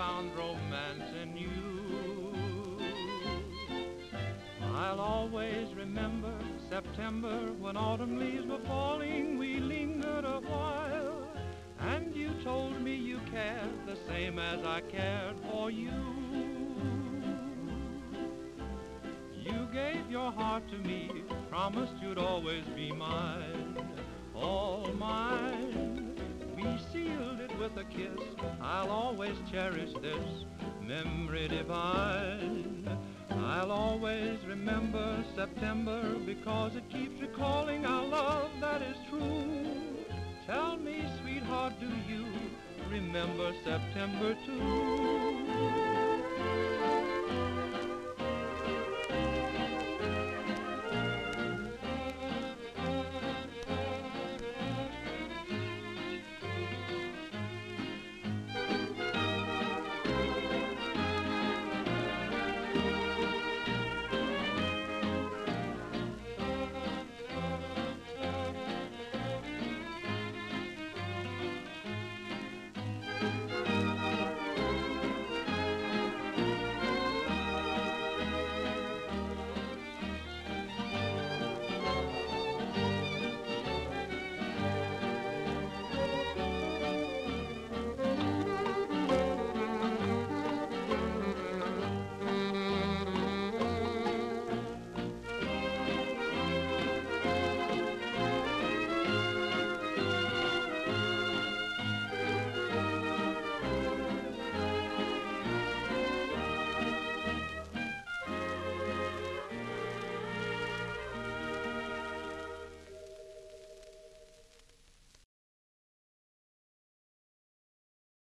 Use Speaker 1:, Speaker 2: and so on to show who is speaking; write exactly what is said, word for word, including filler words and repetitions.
Speaker 1: found romance in you. I'll always remember September when autumn leaves were falling. We lingered a while, and you told me you cared the same as I cared for you. You gave your heart to me, promised you'd always be mine, all mine. We sealed it with a kiss, I'll always cherish this memory divine. I'll always remember September because it keeps recalling our love that is true. Tell me, sweetheart, do you remember September too?